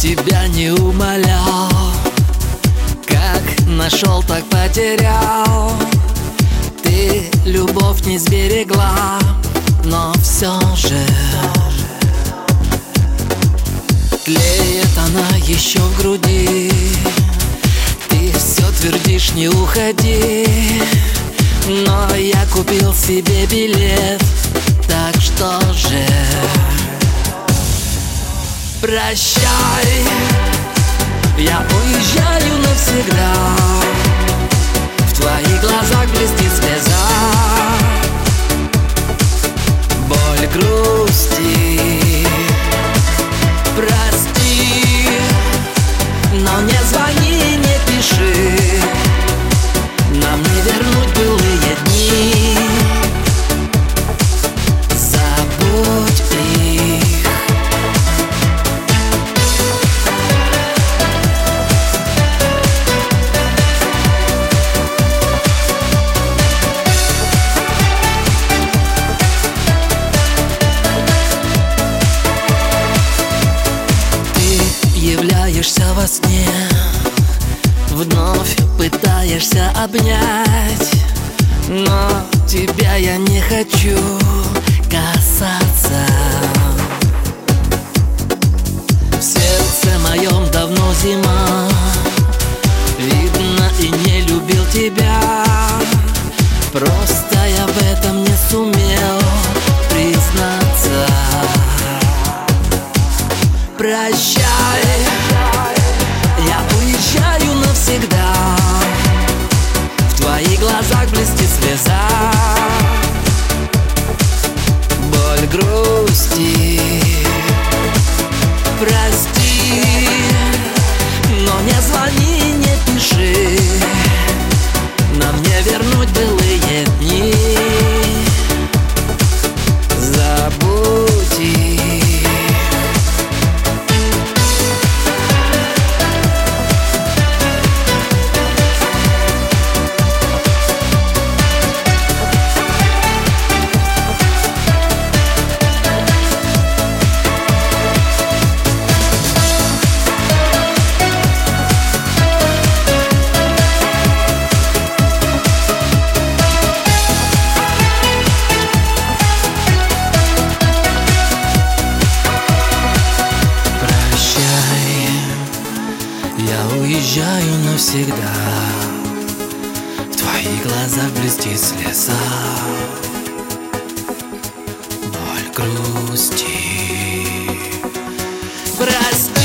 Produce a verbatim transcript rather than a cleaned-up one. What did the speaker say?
тебя не умолял, как нашел, так потерял. Ты любовь не сберегла, но все же тлеет она еще в груди. Ты все твердишь, не уходи, но я купил себе билет, так что же прощай, я уезжаю навсегда. В твоих глазах блестит слеза, боль грусти. Прости, но не звони, не пиши, нам не вернуть былые дни. Забудь их. Являешься во сне, вновь пытаешься обнять, но тебя я не хочу касаться. В сердце моем давно зима, видно, и не любил тебя. Просто я в этом не сумел признаться. Прощай, я уезжаю навсегда. В твоих глазах блестит слеза, боль грусти. Прости, но не звони, не пиши, нам не вернуть былые дни. Забудь их. Я уезжаю навсегда. В твоих глазах блестит слеза, боль грусти. Прости.